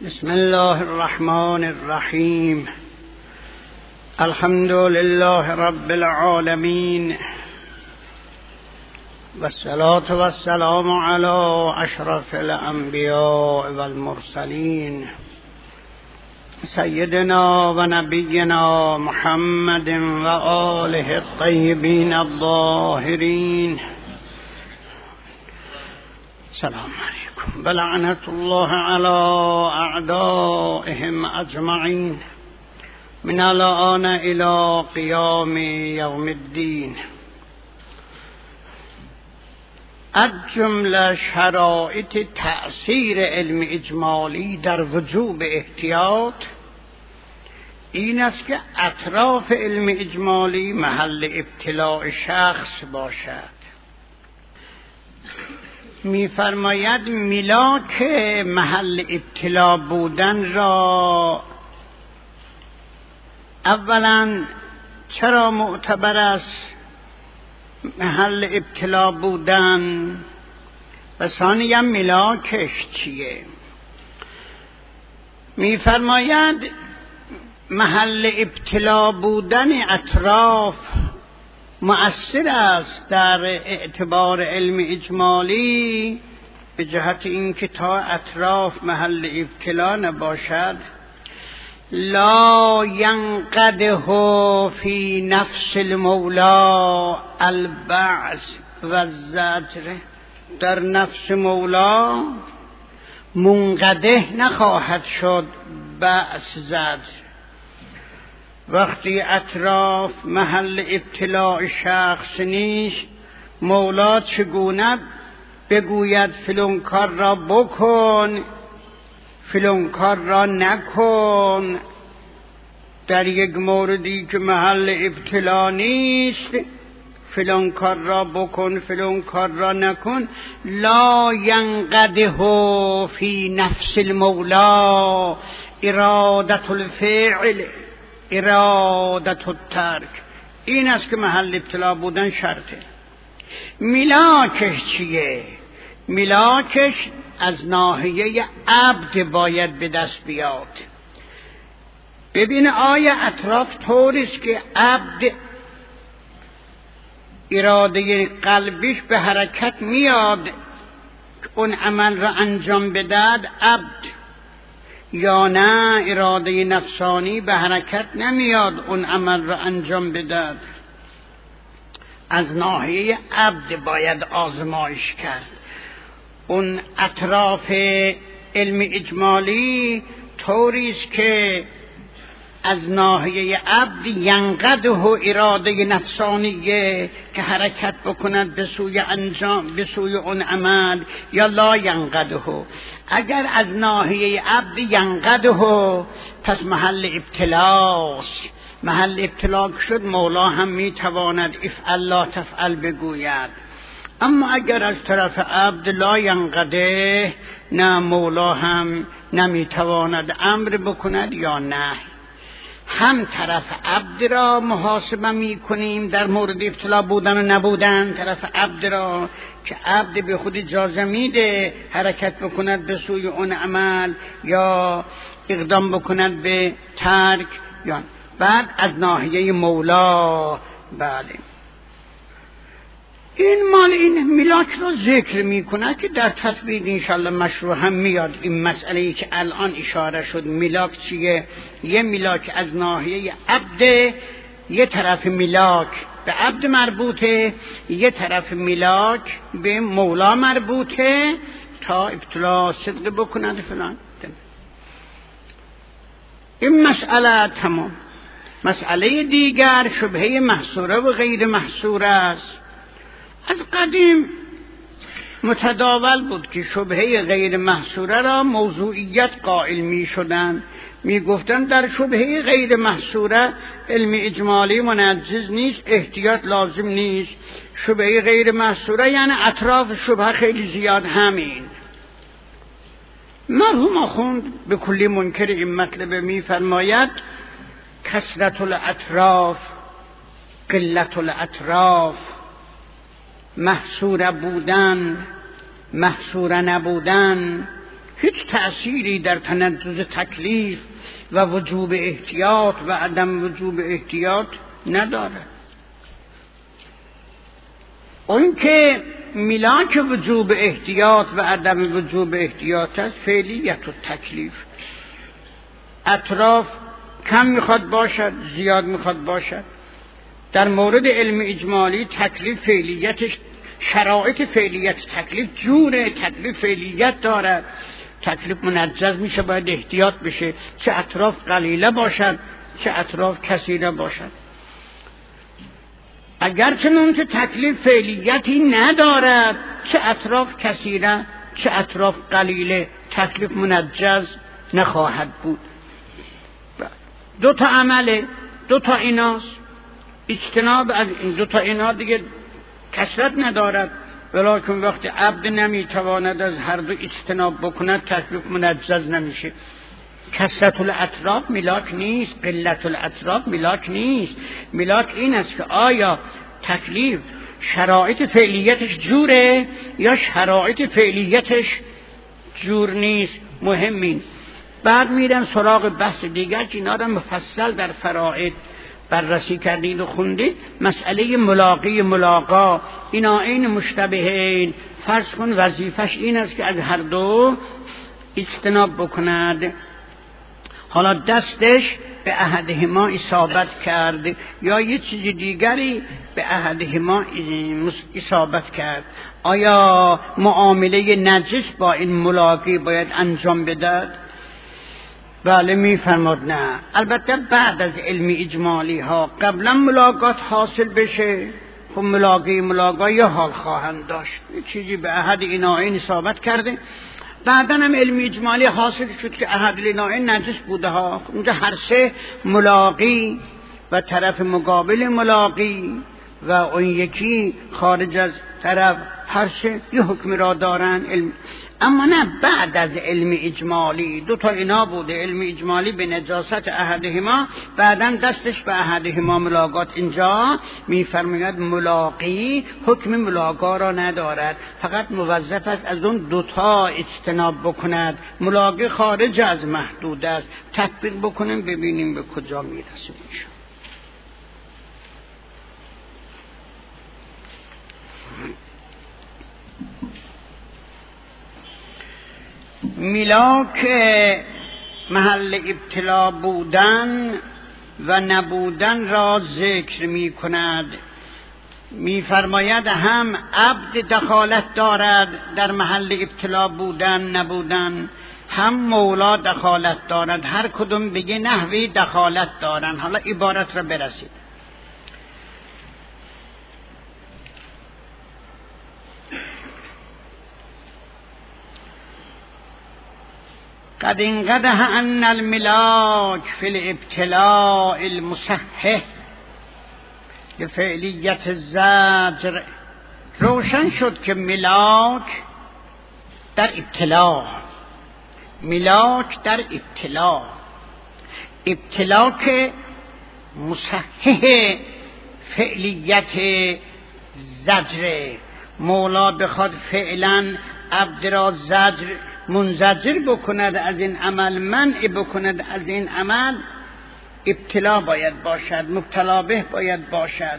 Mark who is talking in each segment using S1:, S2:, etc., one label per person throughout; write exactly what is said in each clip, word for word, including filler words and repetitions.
S1: بسم الله الرحمن الرحیم. الحمد لله رب العالمین والصلاة والسلام علی اشرف الانبیاء والمرسلین سیدنا و نبینا محمد و آله الطیبین الطاهرین. سلام علیکم. بلعنت الله علی اعدائهم اجمعین من الان الی قیام یوم الدین. از جمله شرایط تأثیر علم اجمالی در وجوب احتیاط این است که اطراف علم اجمالی محل ابتلاع شخص باشد. می‌فرماید ملاک محل ابتلا بودن را اولا چرا معتبر است محل ابتلا بودن و ثانیا ملاکش چیه؟ می‌فرماید محل ابتلا بودن اطراف مؤثر است در اعتبار علم اجمالی به جهت اینکه تا اطراف محل ابتلا نباشد لا ینقده فی نفس المولا البعث و الزجر. در نفس مولا منقده نخواهد شد بعث زجر. وقتی اطراف محل ابتلاع شخص نیست مولا چگونه بگوید فلان کار را بکن فلان کار را نکن؟ در یک موردی که محل ابتلا نیست فلان کار را بکن فلان کار را نکن. لا ینقده فی نفس المولا ارادت الفعل ارادت الترک. این است که محل ابتلا بودن شرطه. ملاکش چیه؟ ملاکش از ناحیه عبد باید به دست بیاد. ببین آیا اطراف طوریست که عبد اراده قلبیش به حرکت میاد اون عمل را انجام بدهد عبد، یا نه اراده نفسانی به حرکت نمیاد اون عمل را انجام بدهد؟ از ناحیه عبد باید آزمایش کرد. اون اطراف علم اجمالی طوریست که از ناحیه عبد ینقده اراده نفسانیه که حرکت بکند به سوی انجام به سوی اون عمل، یا لا ینقده. اگر از ناحیه عبد ینقده پس محل ابتلاست. محل ابتلا شد مولا هم میتواند افعل لا تفعل بگوید. اما اگر از طرف عبد لا ینقده نه مولا هم نمیتواند امر بکند یا نه. هم طرف عبد را محاسبه می کنیم در مورد ابتلا بودن و نبودن طرف عبد را که عبد به خود اجازه میده حرکت بکند به سوی اون عمل یا اقدام بکند به ترک، یا بعد از ناحیه مولا. بله این مال این ملاک رو ذکر می کند که در تطبیق انشالله مشروع هم میاد. این مسئله که الان اشاره شد ملاک چیه؟ یه ملاک از ناحیه عبد، یه طرف ملاک به عبد مربوطه، یه طرف ملاک به مولا مربوطه تا ابتلا صدق بکند فلان. این مسئله تمام. مسئله دیگر شبهه محصوره و غیر محصوره است. از قدیم متداول بود که شبهه غیر محصوره را موضوعیت قائل می شدن. می گفتن در شبهه غیر محصوره علم اجمالی منجز نیست، احتیاط لازم نیست. شبهه غیر محصوره یعنی اطراف شبهه خیلی زیاد. همین مرحوم آخوند به کلی منکر این مطلب می فرماید کثرت الاطراف قلت الاطراف، محصور بودن محصور نبودن هیچ تأثیری در تنزل تکلیف و وجوب احتیاط و عدم وجوب احتیاط نداره. اون که ملاک وجوب احتیاط و عدم وجوب احتیاط است فعلیت و تکلیف. اطراف کم میخواد باشد، زیاد میخواد باشد. در مورد علم اجمالی تکلیف فعلیتش، شرایط فعلیت تکلیف جوره، تکلیف فعلیت دارد. تکلیف منجز میشه، باید احتیاط بشه، چه اطراف قلیله باشد چه اطراف کثیره باشد. اگرچه که تکلیف فعلیتی ندارد، چه اطراف کثیره چه اطراف قلیله، تکلیف منجز نخواهد بود. دو تا عمله، دو تا ایناست. اجتناب از این دو تا اینا دیگه کثرت ندارد، ولکن وقتی عبد نمیتواند از هر دو اجتناب بکند تکلیف منجز نمیشه. کثرت الاطراف ملاک نیست، قلت الاطراف ملاک نیست. ملاک این است که آیا تکلیف شرایط فعلیتش جوره یا شرایط فعلیتش جور نیست. مهم این. بعد میرن سراغ بحث دیگر که اینا را مفصل در فرائض بررسی کردید و خوندید. مسئله ملاقی ملاقا، اینا این مشتبهین. فرض کن وظیفش این است که از هر دو اجتناب بکند. حالا دستش به احدهما اصابت کرد یا یه چیز دیگری به احدهما اصابت کرد، آیا معامله نجس با این ملاقی باید انجام بدهد؟ بله میفرماد نه. البته بعد از علم اجمالی ها قبلا ملاقات حاصل بشه، خب ملاقی ملاقا یه حال خواهند داشت، یه چیزی به احد ایناین اصابت کرده. بعدا هم علم اجمالی حاصل شد که احد ایناین نجس بوده ها. اونجا هر سه ملاقی و طرف مقابل ملاقی و اون یکی خارج از طرف، هر سه یه حکم را دارن. علم اما نه بعد از علم اجمالی. دو تا اینا بوده، علم اجمالی به نجاست احدهما، بعدن دستش به احدهما ملاقات. اینجا میفرماید ملاقی حکم ملاقا را ندارد، فقط موظف است از اون دوتا اجتناب بکند. ملاقی خارج از محدود است. تطبیق بکنیم ببینیم به کجا میرسیم. ملاک محل ابتلا بودن و نبودن را ذکر می کند. می فرماید هم عبد دخالت دارد در محل ابتلا بودن نبودن، هم مولا دخالت دارد. هر کدوم بگه نحوی دخالت دارن. حالا عبارت را برسید. قد انقدح ان الملاک فی الابتلاء المصحح لفعلیت الزجر. روشن شد که ملاک در ابتلا، ملاک در ابتلا، ابتلا که مصحح فعلیت زجر. مولا بخواد فعلا عبد را زجر منزجر بکند از این عمل، منع بکند از این عمل، ابتلا باید باشد، مبتلا به باید باشد.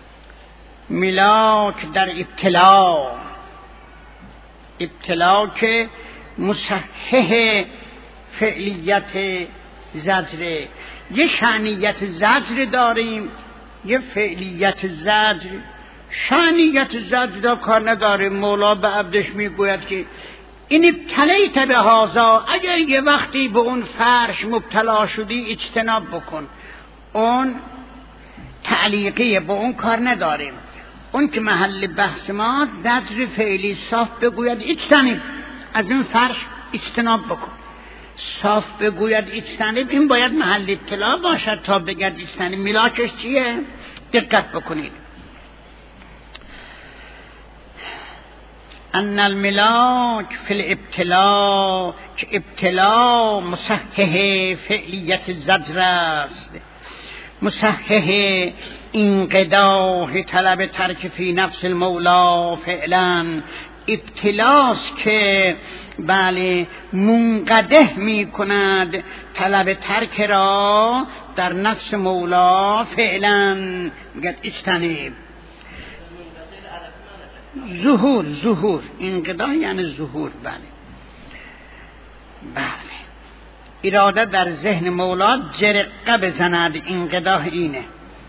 S1: ملاک در ابتلا، ابتلا که مصحح فعلیت زجر. یه شأنیت زجر داریم، یه فعلیت زجر. شأنیت زجر را کار نداره. مولا به عبدش میگوید که این ابتلیت به هازا، اگر یه وقتی به اون فرش مبتلا شدی اجتناب بکن. اون تعلیقیه، با اون کار نداریم. اون که محل بحث ما زجر فعلی صاف بگوید اجتنب، از اون فرش اجتناب بکن. صاف بگوید اجتنب، این باید محل ابتلا باشد تا بگید اجتنب. ملاکش چیه؟ دقت بکنید. ان الملاک فی الابتلا، که ابتلا مصحح فعلیت زجر است. مصحح انقداح طلب ترک فی نفس المولا فعلا. ابتلاست که بله منقده می کند طلب ترک را در نفس مولا فعلا. میگه اجتنب ظهور، ظهور انقضا یعنی ظهور. بله بله اراده در ذهن مولا جرقه بزند، انقضا اینه.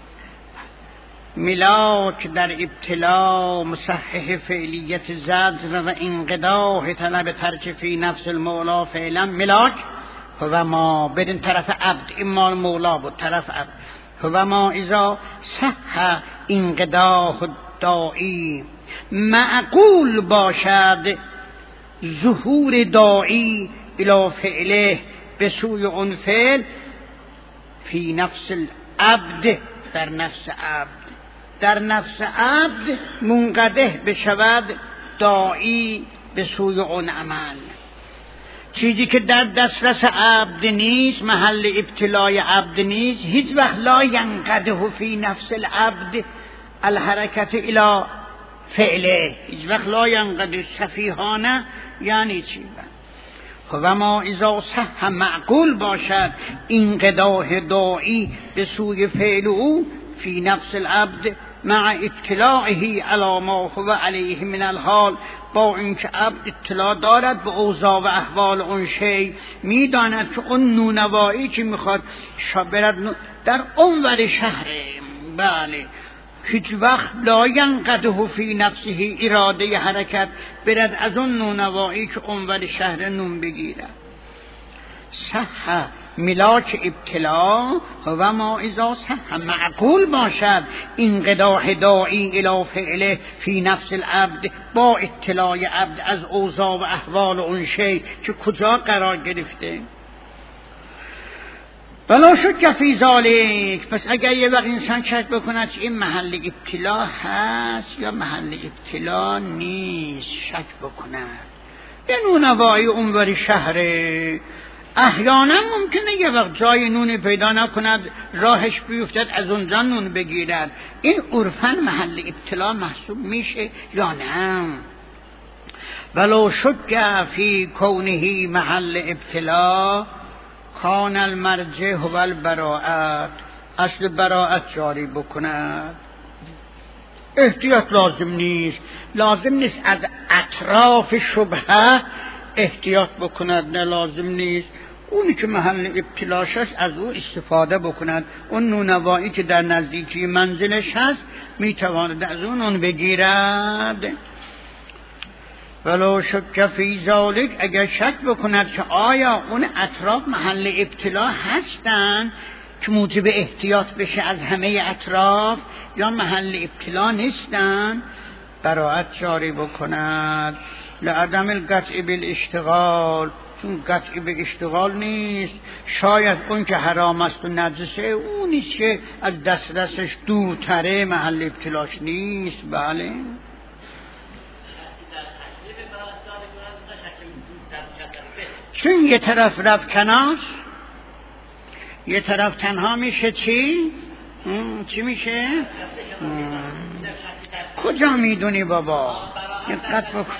S1: ملاک در ابتلا مصحح فعلیت زجر و انقضا طلب ترک فی نفس المولا فعلا. ملاک هو ما بدین طرف عبد، اما مولا بود طرف عبد. هو ما اذا صح انقضا داعی، معقول باشد ظهور داعی الی فعله به سوی اون فعل فی نفس العبد، در نفس عبد. در نفس عبد منقده بشود داعی به سوی اون عمل. چیزی که در دسترس عبد نیست، محل ابتلای عبد نیست، هیچ وقت لا ینقده فی نفس العبد الحرکت الی فعله، هیچ وقت لا ینقده. سفیهانه یعنی چی؟ و ما اذا صح معقول باشد انقضاء داعی به سوی فعل او فی نفس العبد مع اطلاعه علی ما هو علیه من الحال، با اینکه عبد اطلاع دارد به اوضاع و احوال اون شی، میداند که اون نونوایی که میخواد برد در اونور شهره. بله هیچ وقت لا ینقده فی نفسه اراده حرکت برد از اون نونوایی که اونور شهر نون بگیرد. صح ملاک ابتلا و ما اذا صح معقول باشد انقضاء داعی الی فعله فی نفس العبد، با اطلاع عبد از اوضاع و احوال اون شی که کجا قرار گرفته. بلا شک فی ذالک، پس اگر یه وقت انسان شک بکند که این محل ابتلا هست یا محل ابتلا نیست، شک بکند یه نونوایی اونوری شهره، احیانا ممکنه یه وقت جای نونی پیدا نکند راهش بیفتد از اونجا نون بگیرد، این عرفاً محل ابتلا محسوب میشه یا نه؟ ولو شک فی کونه محل ابتلا کان المرجع هو البراءت، اصل براءت جاری بکند. احتیاط لازم نیست، لازم نیست از اطراف شبهه احتیاط بکند، نه لازم نیست. اونی که محل ابتلاش هست از او استفاده بکند. اون نونوایی که در نزدیکی منزلش هست میتواند از اون اون بگیرد. ولو شک فی ذالک، اگر شک بکند که آیا اون اطراف محل ابتلا هستن که موجب احتیاط بشه از همه اطراف، یا محل ابتلا نیستن، براءت جاری بکند. لعدم القطع بالاشتغال، چون قطعی به اشتغال نیست. شاید اون که حرام است و نجسه اون نیست که از دسترسش دورتره، محل ابتلاش نیست. بله چون یه طرف رفت کنار، یه طرف تنها میشه چی؟ چی میشه؟ کجا میدونی بابا؟ دقت بکن.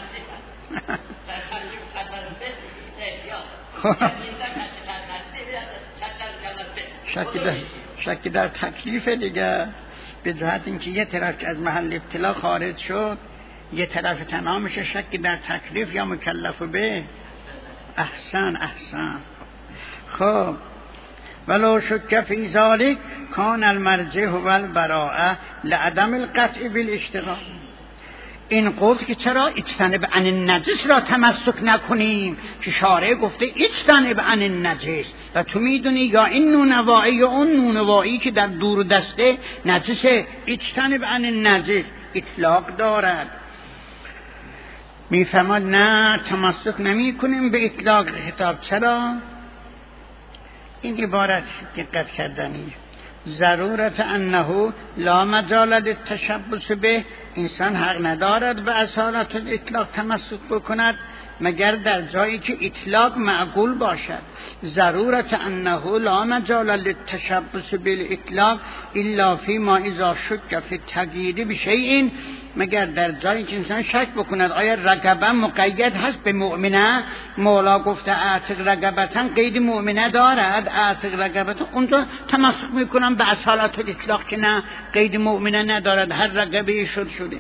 S1: شکی در شکی در تکلیف دیگه، به جهت اینکه یه طرف که از محل ابتلا خارج شد یه طرف تنها میشه، شکی در تکلیف یا مکلف به. احسن احسن. خب ولو شک فی ذالک کان المرجع هو البراءه لعدم القطع بالاشتغال. این قول که چرا اجتنب عن النجس را تمسک نکنیم، که شارع گفته اجتنب عن النجس، و تو میدونی یا این نونوایی یا اون نونوایی که در دور دسته نجسه، اجتنب عن النجس اطلاق دارد. میفهمد نه تمسک نمی کنیم به اطلاق خطاب. چرا؟ این عبارت دقت کردنی ضرورت انه لا مجال للتشبث به، انسان حق ندارد به اصالت اطلاق تمسک بکند مگر در جایی که اطلاق معقول باشد. ضرورت انه لا مجال للتشبث بالاطلاق الا فيما اذا شك في التقیید بشیء، مگر در جایی که انسان شک بکند آیا رقبه مقید هست به مؤمنه. مولا گفته اعتق رقبتا، قید مؤمنه دارد اعتق رقبتا، اونجا تمسک میکنم به اصالت الاطلاق که نه قید مؤمنه ندارد، هر رقبه شد شده.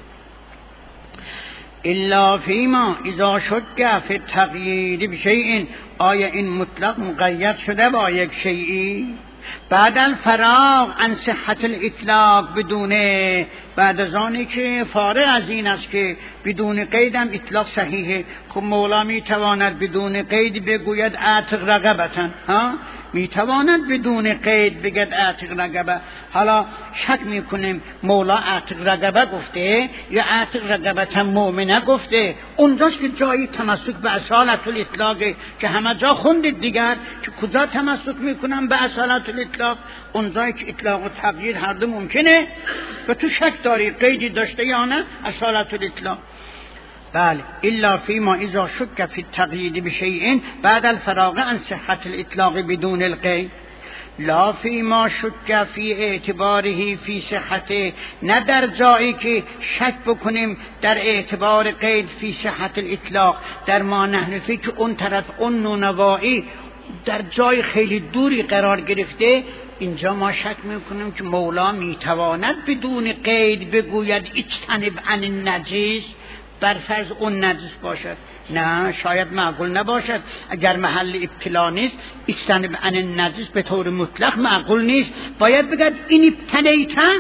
S1: الا فیما اذا شک فی التقیید بشیء، آیا این مطلق مقید شده با یک شیئی؟ بعد الفراغ عن صحت الاطلاق بدونه، بعد از آنی که فارغ از این است که بدون قیدم اطلاق صحیحه. خب مولا میتواند بدون قید بگوید اعتق رقبتن، ها میتواند بدون قید بگد اعتق رقبه. حالا شک میکنیم مولا اعتق رقبه گفته یا اعتق رقبتن مؤمنه گفته. اونجاست که جایی تمسک به اصالت الاطلاقه که همه جا خوندید دیگر که کجا تمسک میکنم به اصالت الاطلاق، اونجایی که اطلاق و تقیید هر دو ممکنه و تو شک داری قیدی داشته یا نه اصالت الاطلاق. بله الا فيما اذا شك في التقييد بشيء بعد الفراغ عن صحة الاطلاق بدون القید، لا فيما شك في اعتباره في صحته، نه در جایی که شک بکنیم در اعتبار قید فی صحت الاطلاق، در ما نحنفی که اون طرف اون نونوایی در جای خیلی دوری قرار گرفته، اینجا ما شک میکنیم که مولا میتواند بدون قید بگوید اجتنب عن النجس، بر فرض اون نجس باشد. نه شاید معقول نباشد، اگر محل ابتلا نیست اجتنب عن النجس به طور مطلق معقول نیست، باید بگد این ابتلیتا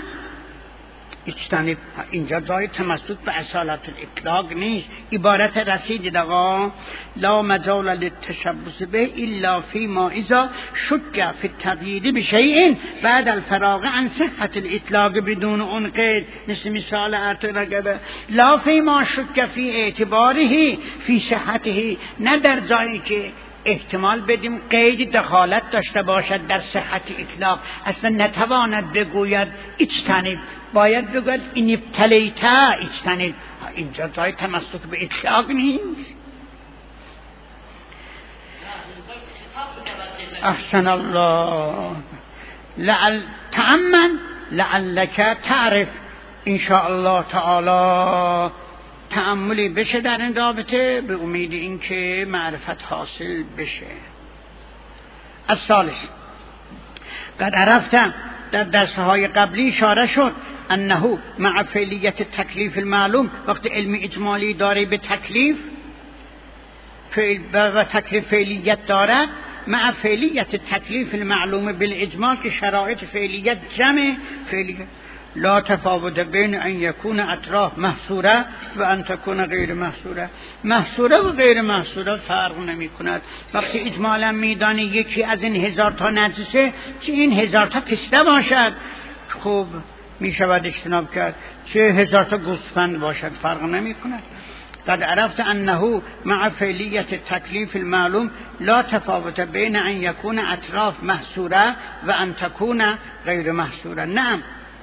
S1: اجتنب. اینجا جای تمسک به اصالت الاطلاق نیست. عبارت رسیدید آقا لا مجال للتشبث به الا فيما اذا شك في التقیید بشیء بعد الفراغ عن صحة الاطلاق بدون اون قید، مثل مثال اعتق رقبه. لا فيما شك في اعتباره في صحته، نه در جایی که احتمال بدیم قید دخالت داشته باشد در صحت اطلاق، اصلا نتواند بگوید اجتنب، باید بگوید این ابتلیتا اجتنب. اینجا جای تمسک به اطلاق نیست. احسن الله. لعل تأمن لعلک تعرف، انشاءالله تعالی تأملی بشه در این رابطه به امید اینکه معرفت حاصل بشه. الثالث قد عرفتم، در درسهای قبلی اشاره شد انه مع فعلیت تکلیف المعلوم، وقت علم اجمالی داره به تکلیف فعل و تکلیف فعلیت دارد، مع فعلیت تکلیف المعلوم بالاجمال که شرایط فعلیت جمع فعلیت، لا تفاوت بین ان یکون اطراف محصوره و ان تکون غیر محصوره. محصوره و غیر محصوره فرق نمی کند. وقتی اجمالا میدانی یکی از این هزار تا نجسه، چه این هزار تا پسته باشد خوب می شود اجتناب کرد، چه هزار تا گوسفند باشد فرق نمی کند. قد عرفت انه مع فعلیت تکلیف المعلوم لا تفاوت بین ان یکون اطراف محصوره و ان تکون غیر محصوره. نعم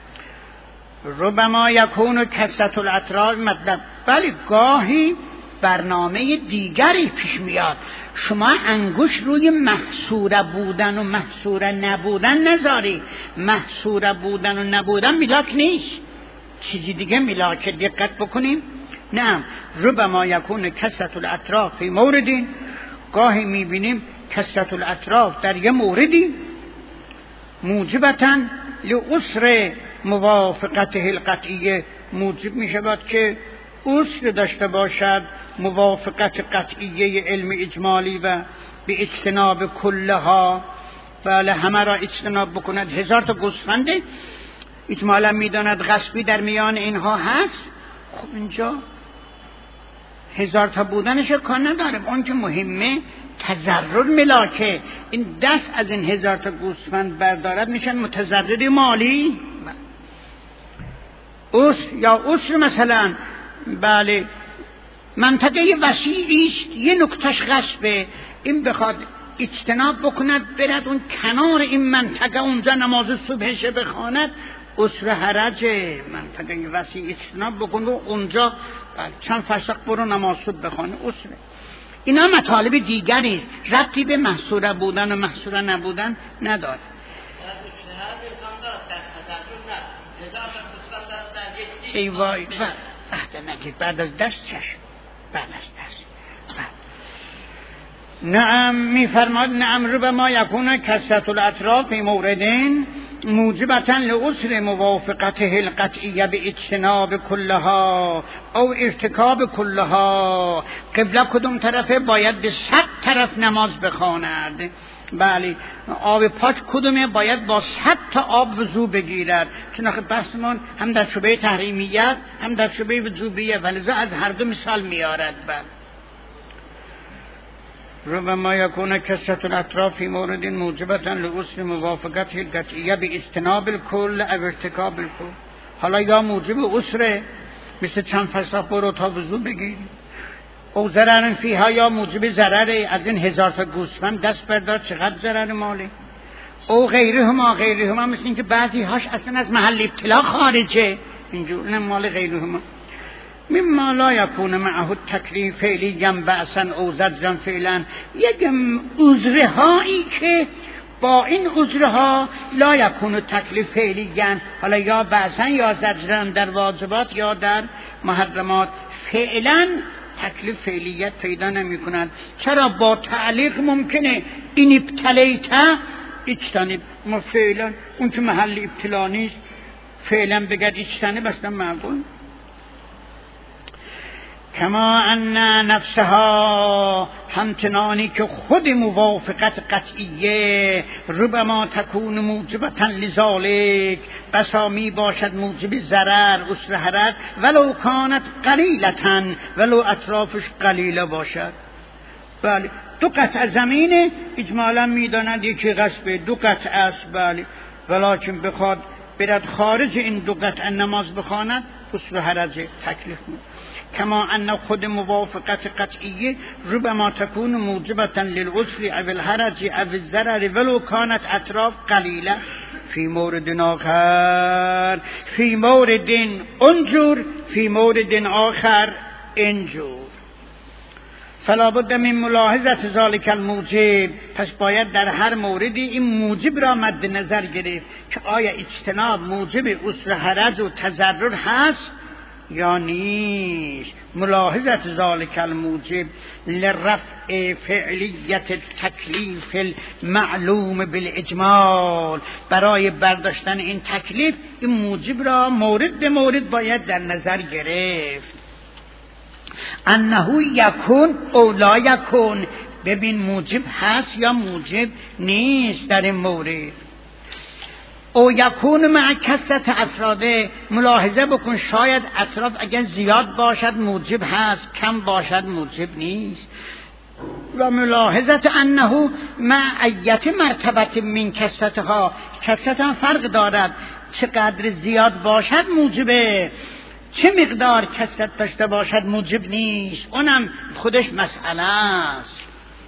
S1: ربما یکون کثرت الاطراف مطلب، ولی گاهی برنامه دیگری پیش میاد. شما انگوش روی محصوره بودن و محصوره نبودن نذاری. محصوره بودن و نبودن ملاک نیست، چیزی دیگه ملاک. دقت بکنیم. نه ربما یکون کثرت الاطراف فی موردین، گاهی میبینیم کثرت الاطراف در یه موردی موجبتاً لعسر موافقته القطعیه، موجب می شود که اصل داشته باشد موافقت قطعیه علم اجمالی و به اجتناب کلها، بله همه را اجتناب بکند. هزار تا گوسفنده اجمالا می داند غصبی در میان اینها هست، خب اینجا هزار تا بودنش کار نداره، اون که مهمه تضرر ملاکه. این دست از این هزار تا گوسفند بردارد میشن متضرر مالی. اصل یا اصل مثلا بله منطقه وسیعی است، یه نکتهش غصبه، این بخواد اجتناب بکند برد اون کنار این منطقه اونجا نماز صبحش بخواند، اصل حرجه. منطقه وسیع اجتناب بکن و اونجا چند فرسخ برو نماز صبح بخوانه اصله. اینا مطالب دیگری است، ربطی به محصور بودن و محصور نبودن نداره. ای وای بعد نگید، بعد از دست چشم، بعد از دست بعد. نعم میفرماد نعم ربما یکون کثرت الاطراف فی موردین موجبتا لعسر موافقته القطعیه به اجتناب کلها او ارتکاب کلها. قبله کدوم طرفه؟ باید به صد طرف نماز بخواند. بله آب پاک کدومه؟ باید با صد تا آب وضو بگیرد. چون آخه بحثمون هم در شبه تحریمیت هم در شبه وجوبیه، ولذا از هر دو مثال میارد. بله ربما یکون کثرت الاطراف فی مورد موجبتا لعسر موافقت القطعیه به اجتناب الکل او ارتکاب الکل. حالا یا موجب عسره، مثل چند فصاح برو تا وضو بگیری، او ضرر فیها، یا موجب ضرره، از این هزار تا گوسفند دست بردار چقدر ضرر ماله، او غیرهما غیرهما مثل این که بعضی هاش اصلا از محل ابتلا خارجه، اینجور نه مال غیرهما. مما لا یکون معه التکلیف فعلیاً بأساً او زجراً فعلاً، یک عذرهایی که با این عذرها لا یکون تکلیف فعلیاً، حالا یا بأساً یا زجراً در واجبات یا در محرمات، فعلاً تکلیف فعلیت پیدا نمی کنند. چرا؟ با تعلیق ممکنه این ابتلیت اجتنب، ما فعلا اون که محل ابتلا نیست فعلا بگرد اجتنب اصلا معقول. کما ان نفسها، همچنانی که خود موافقت قطعیه ربما تکون موجبتا لذالک، بسا می باشد موجب ضرر عسر حرج، ولو کانت قلیلتا، ولو اطرافش قلیله باشد. بله دو قطع زمینه اجمالا میدانند یکی غصبه، دو قطع است. بله ولکن بخواد برد خارج این دو قطع نماز بخواند عسر حرج تکلیف می. کما ان خود موافقت قطعیه ربما تكون موجبتا للعسر او الحرج او الضرر ولو كانت اطراف قلیله فی مورد آخر، فی مورد انجور، فی مورد آخر انجور. فلا بد من ملاحظت ذلك الموجب، پس باید در هر موردی این موجب را مد نظر گرفت که آیا اجتناب موجب عسر حرج و تضرر هست یا نیست. ملاحظت ذالک الموجب لرفع فعلیت التکلیف المعلوم بالاجمال، برای برداشتن این تکلیف این موجب را مورد به مورد باید در نظر گرفت. انه یکون او لا یکون، ببین موجب هست یا موجب نیست در این مورد. او یکون مع کثرت افراده، ملاحظه بکن شاید اطراف اگر زیاد باشد موجب هست، کم باشد موجب نیست. و ملاحظت انه مع ایت مرتبت من کثرتها، کثرت هم فرق دارد، چقدر زیاد باشد موجبه، چه مقدار کثرت داشته باشد موجب نیست، اونم خودش مسئله است.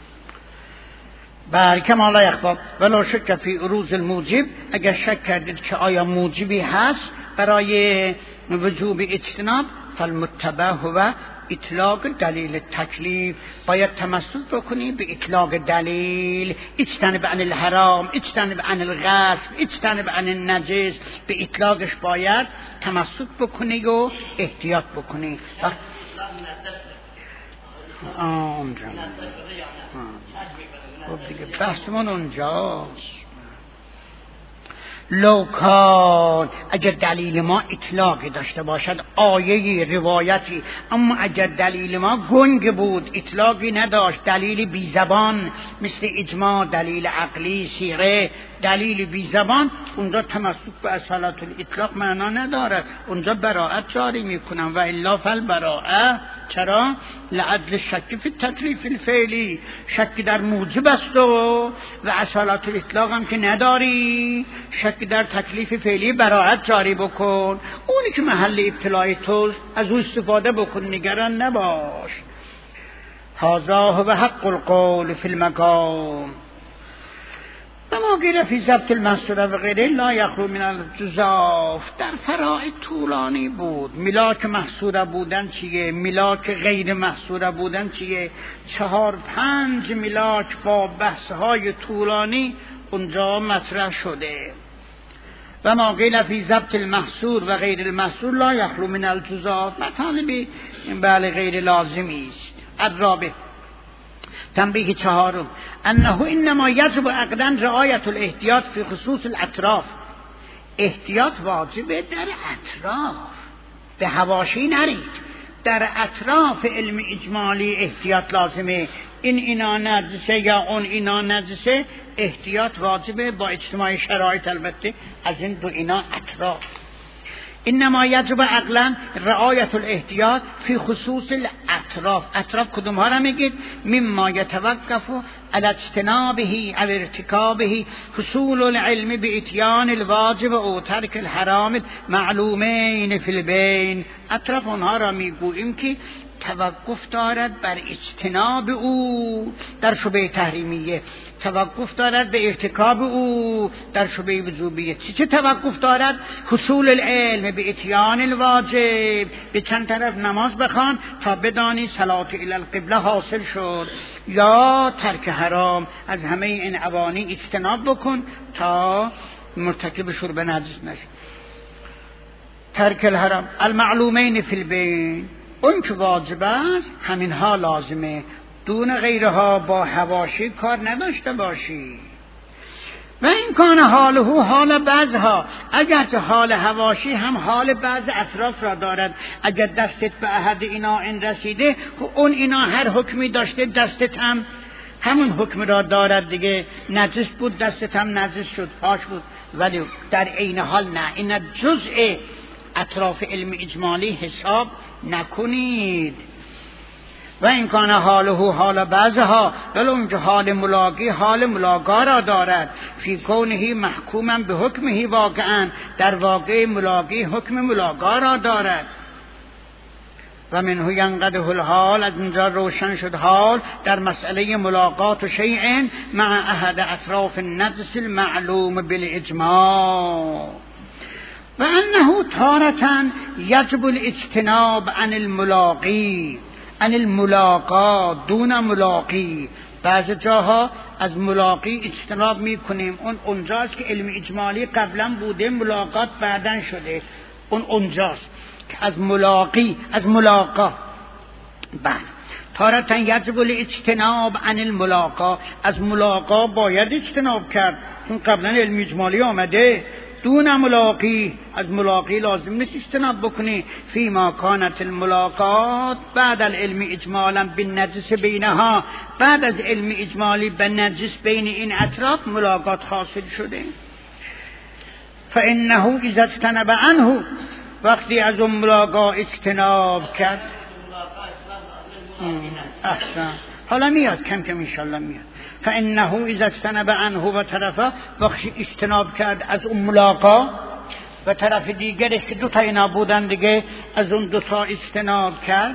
S1: بر کما لا یخفی ولو شک فی عروض الموجب، اگر شک کردید که آیا موجبی هست برای وجوب اجتناب، فالمتبع هو اطلاق دلیل تکلیف، باید تمسک بکنی به اطلاق دلیل، اجتنب عن الحرام، اجتنب عن الغصب، اجتنب عن النجس، به اطلاقش باید تمسک بکنی و احتیاط بکنی. آه اونجا خب دیگه بحثمون اونجاست. لوکان اگر دلیل ما اطلاقی داشته باشد، آیه روایتی، اما اگر دلیل ما گنگ بود اطلاقی نداشت، دلیل بی زبان مثل اجماع، دلیل عقلی، سیره، دلیل بی زبان، اونجا تمسک به اصالت الاطلاق معنا ندارد، اونجا براءت جاری میکنم. و الا فالبراءه، چرا؟ لعدل شک فی التکلیف الفعلی، شک در موجب است و و اصالت الاطلاق هم که نداری، شک در تکلیف فعلی براءت جاری بکن، اونی که محل ابتلای تو از او استفاده بکن، نگران نباش. هذا هو حق القول فی المقام. اما گیره فی ضبط المسطور و غیره لا یخلو من الجزاف. در فراید طولانی بود. ملاک محصوره بودن چیه، ملاک غیر محصوره بودن چیه، چهار پنج ملاک با بحثهای طولانی اونجا مطرح شده. و ما قیل فی ضبط المحصور و غیر المحصور لا یخلو من الجزاف. مطالبی بله غیر لازمی است. الرابع تنبیه چهارم انه انما یجب عقداً رعایت الاحتیاط فی خصوص الاطراف. احتیاط واجبه در اطراف، به حواشی نرید. در اطراف علم اجمالی احتیاط لازمه. این اینا نجسه یا اون اینا نجسه، احتیاط واجبه با اجتماع شرایط. البته از این دو اینا اطراف. انما یجب عقلا رعایت الاحتیاط فی خصوص الاطراف. اطراف کدوم ها را میگید؟ مما یتوقف علی اجتنابه او ارتکابه حصول العلم باتیان الواجب او ترک الحرام معلومین فی البین. اطراف اونها را میگوییم که توقف دارد بر اجتناب او در شبه تحریمیه، توقف دارد به ارتکاب او در شبه وجوبیه. چی چه توقف دارد؟ حصول العلم به اتیان الواجب. به چند طرف نماز بخوان تا بدانی صلات الی القبله حاصل شد، یا ترک حرام. از همه این اوانی اجتناب بکن تا مرتکب شرب نجس نشی. ترک الحرام المعلومین فی البین. اون که واجب است همینها لازمه، دون غیرها با حواشی کار نداشته باشی. و این کان حاله حال بعضها، اگر که حال حواشی هم حال بعض اطراف را دارد. اگر دستت به احد اینا این رسیده، اون اینا هر حکمی داشته دستت هم همون حکم را دارد دیگه. نجس بود دستت هم نجس شد، پاش بود. ولی در عین حال نه، این جزء اطراف علم اجمالی حساب نکنید. و این کان حاله حال بعضها، ولی اونجا حال ملاقی حال ملاقا را دارد. فی کونه محکوما به حکمه واقعا، در واقع ملاقی حکم ملاقا را دارد. و منه ینقده الحال، از اینجا روشن شد حال در مسئله ملاقات و شیء مع احد اطراف النجس المعلوم بالاجماع. و انه تارة یجب الاجتناب عن الملاقی عن الملاقا دون ملاقی. بعض جاها از ملاقی اجتناب میکنیم، اون اونجاست که علم اجمالی قبلا بوده، ملاقات بعدن شده. اون اونجاست که از ملاقی از ملاقا. بعد تارة یجب الاجتناب عن الملاقا، از ملاقا باید اجتناب کرد چون قبلا علم اجمالی آمده. دون ملاقی، از ملاقی لازم نیست اجتناب بکنی. فیما کانت الملاقات بعد العلم اجمالا بالنجس بینها، بعد از علم اجمالی به نجس بین این اطراف ملاقات حاصل شده. فانه اذا اجتنب عنه، وقتی از اون ملاقات اجتناب کرد. احسن، حالا میاد کم کم انشالله میاد. فانه اذا اجتنب عنه و طرفه، وقتی اجتناب کرد از اون ملاقا و طرف دیگرش که دو تا اینا بودن دیگه، از اون دو تا اجتناب کرد.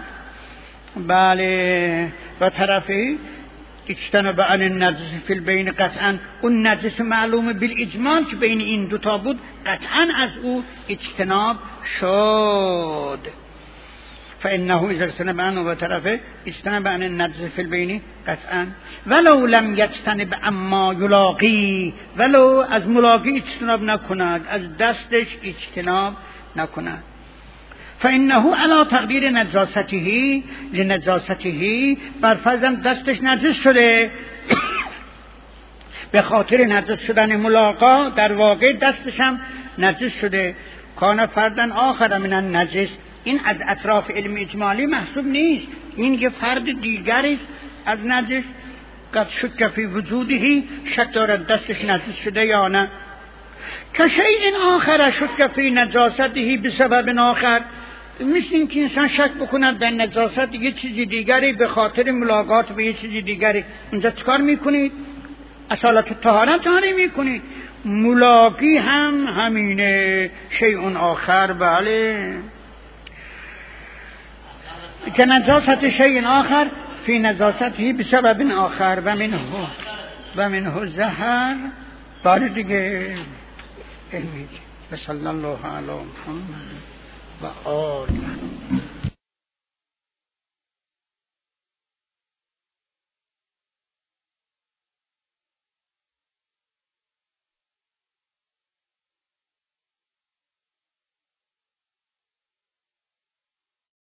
S1: بله، و طرفی اجتنب عن النجس فی البین، قطعا اون نجس معلوم بالاجمال که بین این دو تا بود قطعا از او اجتناب شد. فانه اذا اجتنب عنه و طرفه اجتنب عن النجس فی البین قطعا. ولو لم یجتنب اما یلاقی، ولو از ملاقی اجتناب نکند، از دستش اجتناب نکند. فانه علی تقدیر نجاسته لنجاسته، بر فرض دستش نجس شده به خاطر نجس شدن ملاقا، در واقع دستش هم نجس شده. کان فردن آخر من النجس، این از اطراف علم اجمالی محسوب نیست، این یه فرد دیگری از نجس. قد شک فی وجودهی، شک دارد دستش نجس شده یا نه. که شیء آخر شک فی نجاسته بسبب آخر، مثل این که انسان شک بکند در نجاست یه چیزی دیگری به خاطر ملاقات به یه چیزی دیگری. اونجا چکار میکنید؟ اصالت طهارت طهاری میکنید. ملاقی هم همینه، شیء آخر. بله، که نجاست شیء آخر فی نجاسته بسبب آخر. و منه و منه زهر بار دیگه امید. صلی الله علی محمد و آله.